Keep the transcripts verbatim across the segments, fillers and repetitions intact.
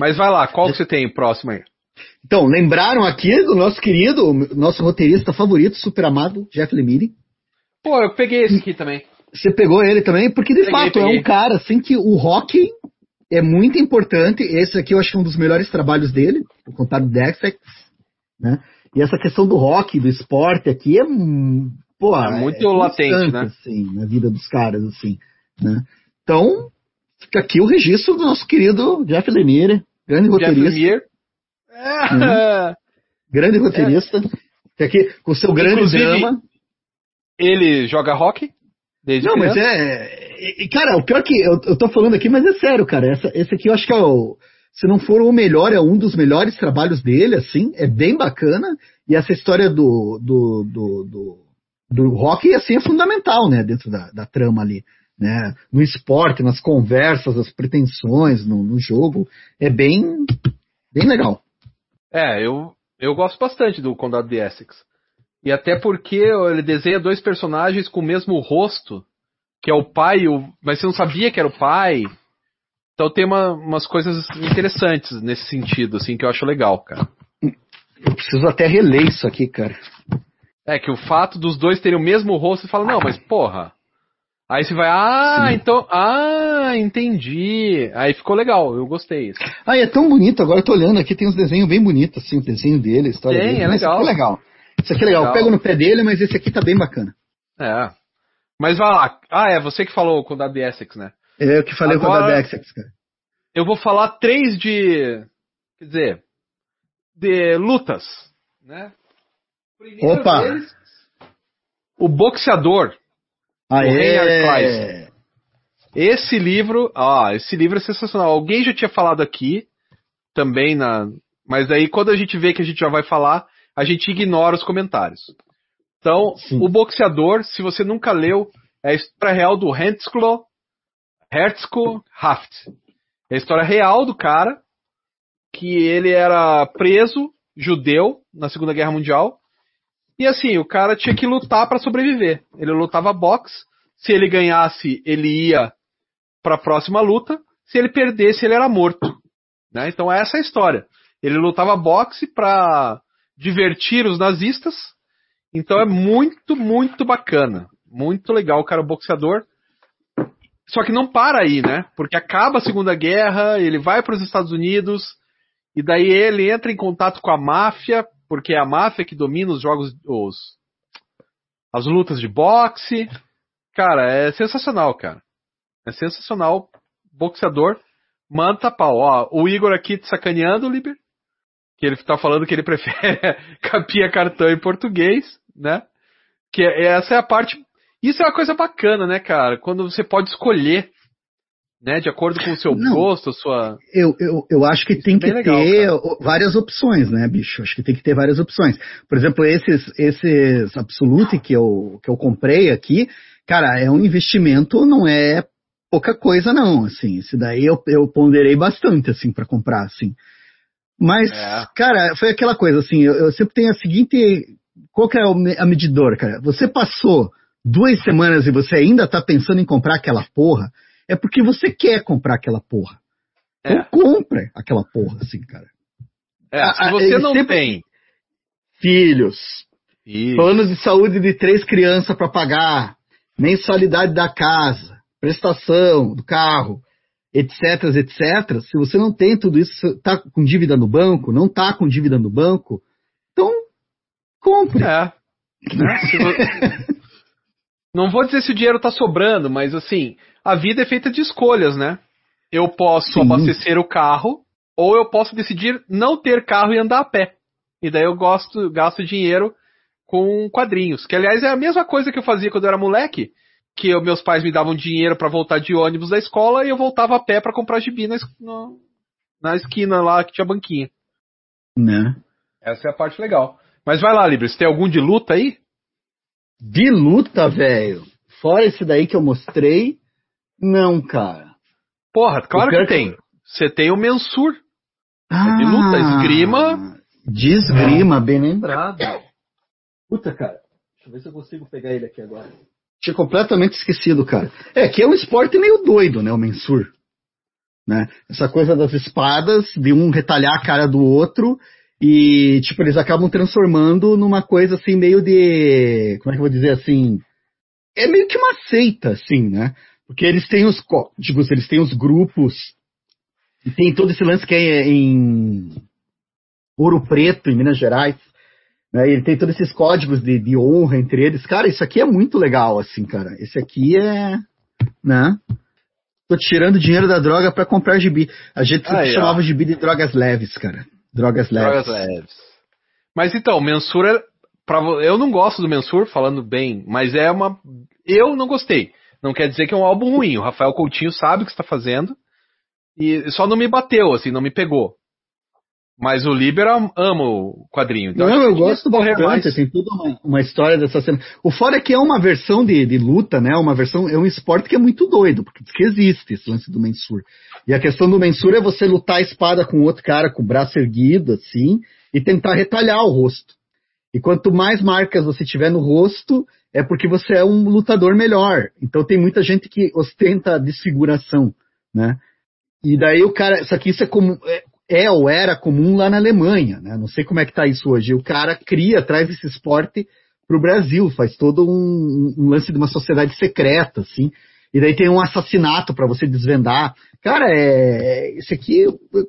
Mas vai lá, qual que você tem próximo aí? Então, lembraram aqui do nosso querido, nosso roteirista favorito, super amado, Jeff Lemire. Pô, eu peguei esse aqui também. Você pegou ele também? Porque, de Peguei, fato, peguei. é um cara, assim, que o hockey é muito importante. Esse aqui eu acho que é um dos melhores trabalhos dele, o Contado de Essex, né? E essa questão do hockey, do esporte aqui é, pô, É muito é latente, né? assim, na vida dos caras, assim, né? Então, fica aqui o registro do nosso querido Jeff Lemire, grande Jeff roteirista. Lemire. É. Né? Grande roteirista. É. Fica aqui com o seu grande Inclusive, drama. Ele joga hockey desde Não, criança. mas é... Cara, o pior que... Eu, eu tô falando aqui, mas é sério, cara. Essa, esse aqui eu acho que é o... Se não for o melhor, é um dos melhores trabalhos dele, assim. É bem bacana. E essa história do... do, do, do, do hockey, assim, é fundamental, né? Dentro da, da trama ali. Né? No esporte, nas conversas, as pretensões, no, no jogo. É bem... Bem legal. É, eu, eu gosto bastante do Condado de Essex. E até porque ele desenha dois personagens com o mesmo rosto, que é o pai, e o, mas você não sabia que era o pai. Então tem uma, umas coisas interessantes nesse sentido, assim, que eu acho legal, cara. Eu preciso até reler isso aqui, cara. É que o fato dos dois terem o mesmo rosto, você fala, não, mas porra. Aí você vai, ah, Sim. então, ah, entendi. Aí ficou legal, eu gostei. Assim. Ah, e é tão bonito, agora eu tô olhando aqui, tem uns desenhos bem bonitos, assim, o desenho dele, a história tem, dele. é legal. Isso aqui é legal. Isso aqui é legal. legal. Eu pego no pé dele, mas esse aqui tá bem bacana. É. Mas vai lá. Ah, é, você que falou o Condado de Essex, né? É, eu que falei agora, o Condado de Essex, cara. Eu vou falar três de, quer dizer, de lutas, né? Primeiro Opa! deles, o Boxeador. Ah, o é? Reinhard Kleist. Esse livro, ah, esse livro é sensacional. Alguém já tinha falado aqui, também na, mas aí quando a gente vê que a gente já vai falar, a gente ignora os comentários. Então, Sim. o Boxeador, se você nunca leu, é a história real do Herzko, Herzko Haft. É a história real do cara, que ele era preso, judeu, na Segunda Guerra Mundial. E assim, o cara tinha que lutar para sobreviver. Ele lutava boxe. Se ele ganhasse, ele ia para a próxima luta. Se ele perdesse, ele era morto. Né? Então essa é a história. Ele lutava boxe para divertir os nazistas. Então é muito, muito bacana. Muito legal o cara, o boxeador. Só que não para aí, né? Porque acaba a Segunda Guerra, ele vai para os Estados Unidos, e daí ele entra em contato com a máfia, porque é a máfia que domina os jogos, os, as lutas de boxe. Cara, é sensacional, cara. É sensacional. Boxeador, manta pau. Ó, o Igor aqui te sacaneando, Liber, que ele tá falando que ele prefere capinha cartão em português, né? Que essa é a parte... Isso é uma coisa bacana, né, cara? Quando você pode escolher, né, de acordo com o seu Não, gosto, a sua... Eu, eu, eu acho que Isso tem é que legal, ter cara. várias opções, né, bicho? Acho que tem que ter várias opções. Por exemplo, esses, esses Absolute que eu, que eu comprei aqui, cara, é um investimento, não é pouca coisa, não, assim. Esse daí eu, eu ponderei bastante, assim, para comprar, assim. Mas, é. cara, foi aquela coisa, assim, eu, eu sempre tenho a seguinte... Qual que é a medidor, cara? Você passou duas semanas e você ainda tá pensando em comprar aquela porra, é porque você quer comprar aquela porra. Então é. compra aquela porra, assim, cara. É, se você não sempre... tem filhos, Isso. planos de saúde de três crianças para pagar, mensalidade da casa, prestação do carro, etc, etc, se você não tem tudo isso, tá com dívida no banco, não tá com dívida no banco, então compre. É. Né? Você... Não vou dizer se o dinheiro tá sobrando, mas assim, a vida é feita de escolhas, né? Eu posso Sim. abastecer o carro, ou eu posso decidir não ter carro e andar a pé. E daí eu gosto, gasto dinheiro com quadrinhos. Que, aliás, é a mesma coisa que eu fazia quando eu era moleque, que eu, meus pais me davam dinheiro para voltar de ônibus da escola e eu voltava a pé para comprar gibi na, no, na esquina lá que tinha banquinha. Né? Essa é a parte legal. Mas vai lá, Libra, você tem algum de luta aí? De luta, velho? Fora esse daí que eu mostrei, não, cara. Porra, claro que tem. Você tem o Mensur. Ah, é de luta, esgrima. De esgrima, bem lembrado. Puta, cara. Deixa eu ver se eu consigo pegar ele aqui agora. Tinha completamente esquecido, cara. É, que é um esporte meio doido, né, o Mensur. né? Essa coisa das espadas, de um retalhar a cara do outro, e, tipo, eles acabam transformando numa coisa, assim, meio de... Como é que eu vou dizer, assim... É meio que uma seita, assim, né? Porque eles têm os códigos, eles têm os grupos, e tem todo esse lance que é em Ouro Preto, em Minas Gerais, né? Ele tem todos esses códigos de, de honra entre eles. Cara, isso aqui é muito legal, assim, cara. Esse aqui é... né? Tô tirando dinheiro da droga pra comprar gibi. A gente sempre Aí, chamava ó. gibi de drogas leves, cara. Drogas leves. Drogas leves. Mas então, Mensur, é- pra, vo- eu não gosto do Mensur, falando bem, mas é uma... Eu não gostei. Não quer dizer que é um álbum ruim. O Rafael Coutinho sabe o que está fazendo. E só não me bateu, assim, não me pegou. Mas o Liber am- ama o quadrinho. Então acho Não, que eu devia gosto correr bastante, mais. tem toda uma, uma história dessa cena. O foda é que é uma versão de, de luta, né? Uma versão, é um esporte que é muito doido, porque diz que existe esse lance do Mensur. E a questão do Mensur é você lutar a espada com outro cara com o braço erguido, assim, e tentar retalhar o rosto. E quanto mais marcas você tiver no rosto, é porque você é um lutador melhor. Então tem muita gente que ostenta a desfiguração, né? E daí o cara, só que isso é comum, é, é ou era comum lá na Alemanha, né? Não sei como é que tá isso hoje. O cara cria, traz esse esporte pro Brasil, faz todo um, um lance de uma sociedade secreta, assim. E daí tem um assassinato para você desvendar. Cara, é, esse aqui eu, eu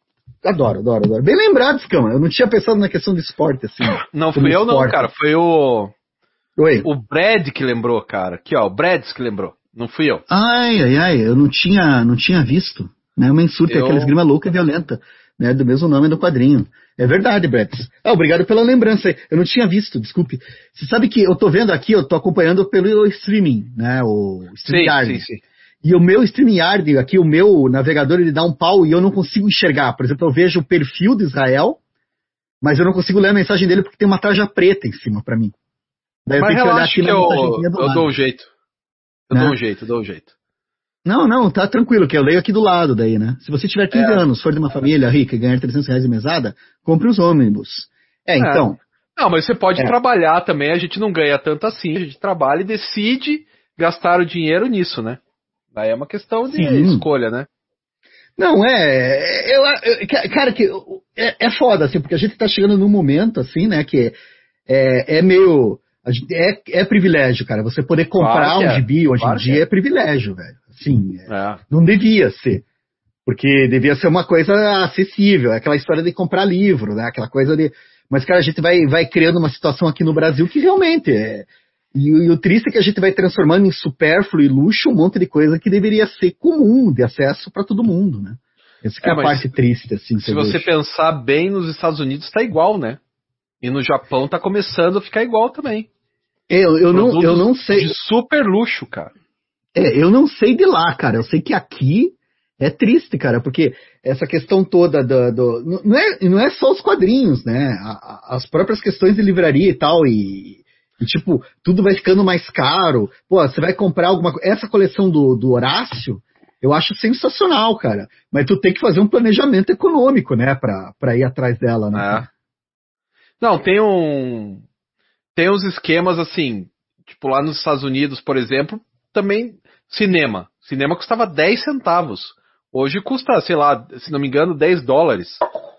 adoro, adoro, adoro. Bem lembrado, Scama. Eu não tinha pensado na questão do esporte, assim. Não Como fui eu não, esporte. cara. Foi o... Oi. O Brad que lembrou, cara. Aqui, ó. O Brad que lembrou. Não fui eu. Ai, ai, ai, eu não tinha, não tinha visto. Né? O Mensur tem Eu... aquela esgrima louca e violenta, né? Do mesmo nome do quadrinho. É verdade, Brett. Ah, obrigado pela lembrança aí. Eu não tinha visto, desculpe. Você sabe que eu tô vendo aqui, eu tô acompanhando pelo streaming, né? O Sim, StreamYard. sim, sim. E o meu StreamYard, aqui o meu navegador, ele dá um pau e eu não consigo enxergar. Por exemplo, eu vejo o perfil de Israel, mas eu não consigo ler a mensagem dele porque tem uma tarja preta em cima pra mim. Daí eu Mas tenho que olhar relaxa aqui que na eu, mensagenzinha do eu lado. dou um jeito. Eu Né? dou um jeito, eu dou um jeito. Não, não, tá tranquilo, que eu leio aqui do lado daí, né? Se você tiver quinze É, anos, for de uma família rica e ganhar trezentos reais de mesada, compre os ônibus. É, é. então. Não, mas você pode É. trabalhar também, a gente não ganha tanto assim, a gente trabalha e decide gastar o dinheiro nisso, né? Aí é uma questão de Sim. escolha, né? Não, é. Eu, eu- cara, que é, é foda, assim, porque a gente tá chegando num momento, assim, né, que é, é meio. a gente- É, é privilégio, cara. Você poder Claro comprar que um é. gibi hoje em Claro que dia é. é privilégio, velho. Assim, é, É. não devia ser. Porque devia ser uma coisa acessível, é aquela história de comprar livro, né? Aquela coisa de. Mas, cara, a gente vai, vai criando uma situação aqui no Brasil que realmente é. E, o- e o triste é que a gente vai transformando em supérfluo e luxo um monte de coisa que deveria ser comum de acesso para todo mundo, né? Essa que é É, a mas parte triste, assim, que se eu você vejo. pensar bem, nos Estados Unidos tá igual, né? E no Japão tá começando a ficar igual também. Eu, eu, não, eu Produtos não de sei. super luxo, cara. É, eu não sei de lá, cara. Eu sei que aqui é triste, cara, porque essa questão toda do. do não, é, não é só os quadrinhos, né? A- a- as próprias questões de livraria e tal, e, e, tipo, tudo vai ficando mais caro. Pô, você vai comprar alguma coisa. Essa coleção do, do Horácio, eu acho sensacional, cara. Mas tu tem que fazer um planejamento econômico, né, pra, pra ir atrás dela, né, É. cara? Não, tem um. Tem uns esquemas assim, tipo lá nos Estados Unidos, por exemplo, também cinema. Cinema custava dez centavos. Hoje custa, sei lá, se não me engano, dez dólares.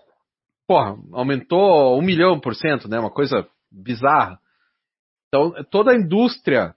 Porra, aumentou um milhão por cento, né? Uma coisa bizarra. Então, toda a indústria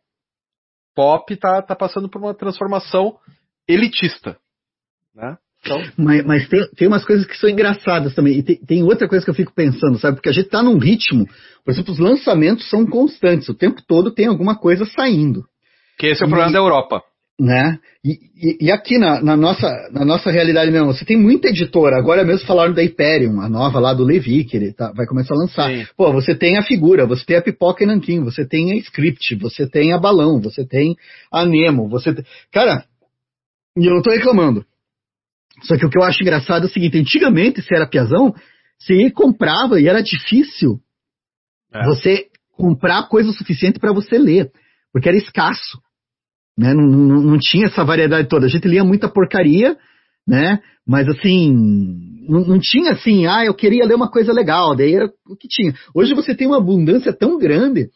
pop tá, tá passando por uma transformação elitista, né? Então, Mas, mas tem, tem umas coisas que são engraçadas também. E tem, tem outra coisa que eu fico pensando, sabe? Porque a gente tá num ritmo. Por exemplo, os lançamentos são constantes. O tempo todo tem alguma coisa saindo. que esse é o E, problema da Europa. né? E, e, e aqui na, na, nossa, na nossa realidade mesmo, você tem muita editora. Agora mesmo falaram da Hyperion, a nova lá do Levi, que ele tá, vai começar a lançar. Sim. Pô, você tem a Figura, você tem a Pipoca e Nanquim, você tem a Script, você tem a Balão, você tem a Nemo, você tem... Cara, e eu não tô reclamando. Só que o que eu acho engraçado é o seguinte, antigamente, se era piazão, você comprava e era difícil É. você comprar coisa suficiente para você ler, porque era escasso. Né? Não, não, não tinha essa variedade toda. A gente lia muita porcaria, né? Mas assim, não, não tinha assim, ah, eu queria ler uma coisa legal, daí era o que tinha. Hoje você tem uma abundância tão grande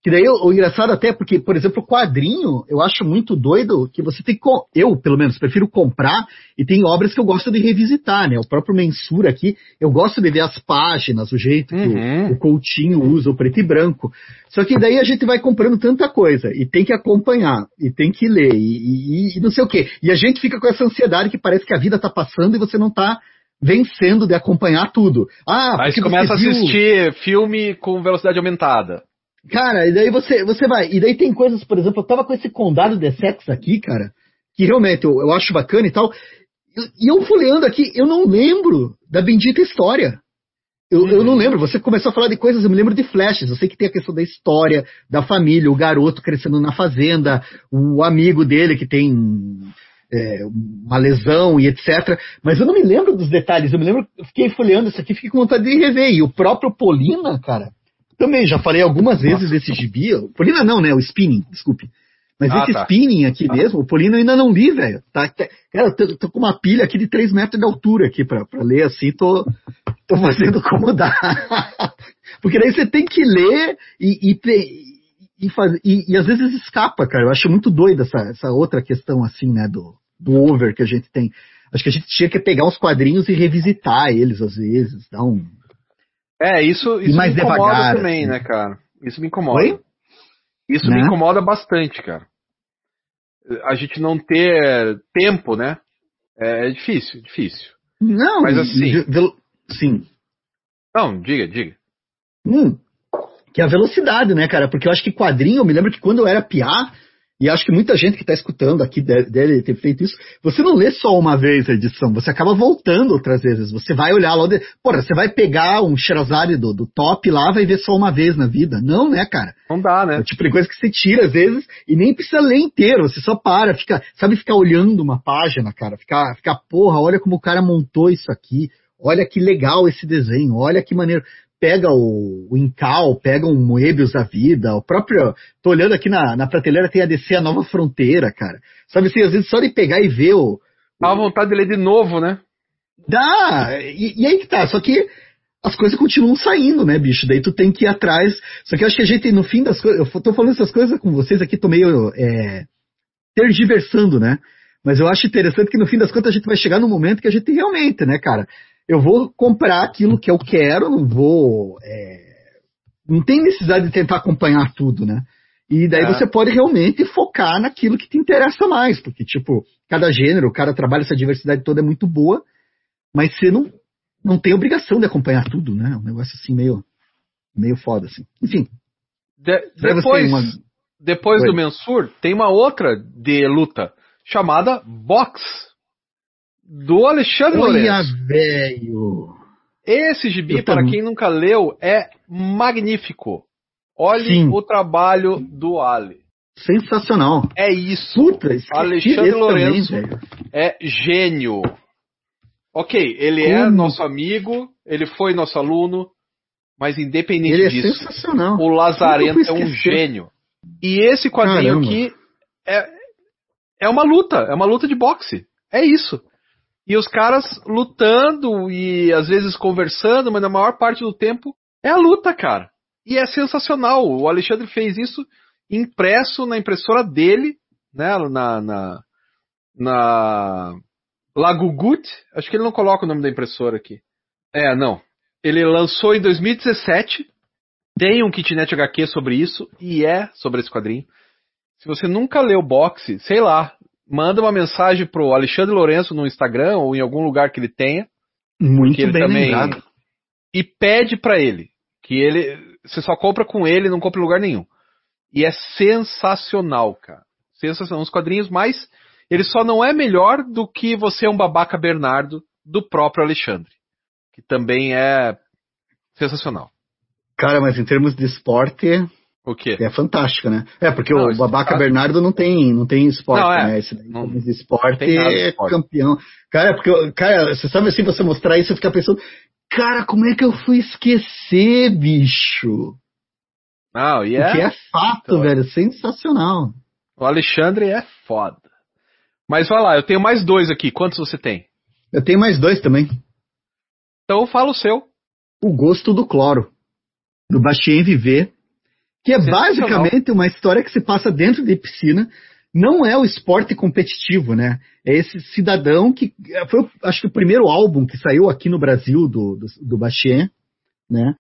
Que daí o, o engraçado até, porque, por exemplo, o quadrinho, eu acho muito doido que você tem que, eu, pelo menos, prefiro comprar, e tem obras que eu gosto de revisitar, né? O próprio Mensura aqui, eu gosto de ver as páginas, o jeito que Uhum. o, o Coutinho usa, o preto e branco. Só que daí a gente vai comprando tanta coisa, e tem que acompanhar, e tem que ler, e, e, e não sei o quê. E a gente fica com essa ansiedade que parece que a vida tá passando e você não tá vencendo de acompanhar tudo. Ah, Aí porque você começa você viu... a assistir filme com velocidade aumentada. Cara, e daí você, você vai. E daí tem coisas, por exemplo, eu tava com esse Condado de Sex aqui, cara, que realmente eu, eu acho bacana e tal. E, e eu folheando aqui, eu não lembro da bendita história. Eu, Uhum. eu não lembro. Você começou a falar de coisas, eu me lembro de flashes. Eu sei que tem a questão da história, da família, o garoto crescendo na fazenda, o amigo dele que tem é, uma lesão e etcétera. Mas eu não me lembro dos detalhes. Eu me lembro, eu fiquei folheando isso aqui, fiquei com vontade de rever. E o próprio Polina, cara. Também, já falei algumas vezes Nossa. desse gibi. O Polina não, né? O Spinning, desculpe. Mas Ah, esse tá. Spinning aqui mesmo, o Polina eu ainda não li, velho. Tá, tá, cara, eu tô, tô com uma pilha aqui de três metros de altura aqui pra, pra ler, assim, tô, tô fazendo como dá. Porque daí você tem que ler e, e, e, faz, e, e às vezes escapa, cara. Eu acho muito doido essa, essa outra questão, assim, né, do, do over que a gente tem. Acho que a gente tinha que pegar os quadrinhos e revisitar eles, às vezes, dar um... É, isso, E isso me mais incomoda devagar, também, assim. né, cara? Isso me incomoda. Oi? Isso Né? me incomoda bastante, cara. A gente não ter tempo, né? É difícil, difícil. Não, Mas e, assim. e ve- sim. Não, diga, diga. Hum, que é a velocidade, né, cara? Porque eu acho que quadrinho, eu me lembro que quando eu era piá, e acho que muita gente que tá escutando aqui deve, deve ter feito isso, você não lê só uma vez a edição, você acaba voltando outras vezes. Você vai olhar lá, de, porra, você vai pegar um Sherazade do, do top lá, vai ver só uma vez na vida. Não, né, cara? Não dá, né? É o tipo de coisa que você tira às vezes e nem precisa ler inteiro, você só para, fica, sabe, ficar olhando uma página, cara, ficar, ficar, porra, olha como o cara montou isso aqui, olha que legal esse desenho, olha que maneiro. Pega o, o Incal, pega um Moebius da vida, o próprio, tô olhando aqui na, na prateleira, tem a D C A Nova Fronteira, cara. Sabe assim, às vezes só de pegar e ver o... Dá uma vontade de ler de novo, né? Dá, e, e aí que tá, só que as coisas continuam saindo, né, bicho? Daí tu tem que ir atrás. Só que eu acho que a gente, no fim das coisas, eu tô falando essas coisas com vocês aqui, tô meio é, tergiversando, né? Mas eu acho interessante que no fim das contas a gente vai chegar num momento que a gente realmente, né, cara? Eu vou comprar aquilo que eu quero, não vou. É, não tem necessidade de tentar acompanhar tudo, né? E daí É. você pode realmente focar naquilo que te interessa mais, porque, tipo, cada gênero, cada trabalho, essa diversidade toda é muito boa, mas você não, não tem obrigação de acompanhar tudo, né? Um negócio assim meio, meio foda, assim. Enfim. De- Daí você depois uma... depois Oi. do Mensur, tem uma outra de luta chamada Box, do Alexandre Olha, Lourenço. velho! Esse gibi, Eu para tam- quem nunca leu, é magnífico. Olhe Sim. o trabalho do Ali. Sensacional. É isso. Puta, esqueci Alexandre desse também, Lourenço velho. é gênio. Ok, ele é Como? nosso amigo, ele foi nosso aluno, mas independente Ele é disso, sensacional. o Como que eu Lazarento fui é um esquecer? gênio. E esse quadrinho Caramba. aqui é, é uma luta, é uma luta de boxe. É isso. E os caras lutando e às vezes conversando, mas na maior parte do tempo é a luta, cara. E é sensacional. O Alexandre fez isso impresso na impressora dele, né, na, na, na Lagugut. Acho que ele não coloca o nome da impressora aqui. É, não. Ele lançou em dois mil e dezessete. Tem um Kitnet H Q sobre isso, e é sobre esse quadrinho. Se você nunca leu Boxe, sei lá, manda uma mensagem pro Alexandre Lourenço no Instagram ou em algum lugar que ele tenha. Muito ele bem também lembrado. E pede pra ele que ele, você só compra com ele, não compra em lugar nenhum. E é sensacional, cara. Sensacional. Os quadrinhos mais, ele só não é melhor do que Você é um Babaca Bernardo do próprio Alexandre, que também é sensacional. Cara, mas em termos de esporte, O quê? é fantástico, né? É, porque Não, o esse Babaca tá- Bernardo não tem, não tem esporte, Não, é. né? Esse daí, em Não- termos de esporte, tem nada de é esporte. campeão. Cara, porque, eu- cara, você sabe assim, você mostrar isso, eu ficar pensando, cara, como é que eu fui esquecer, bicho? Não, e O que é. é fato, Então, velho, sensacional. o Alexandre é foda. Mas vai lá, eu tenho mais dois aqui. Quantos você tem? Eu tenho mais dois também. Então fala o seu. O Gosto do Cloro, do Bastien Viver, que é basicamente uma história que se passa dentro de piscina. Não é o esporte competitivo, né? É esse cidadão que foi, acho que o primeiro álbum que saiu aqui no Brasil do, do, do Bachchan, né?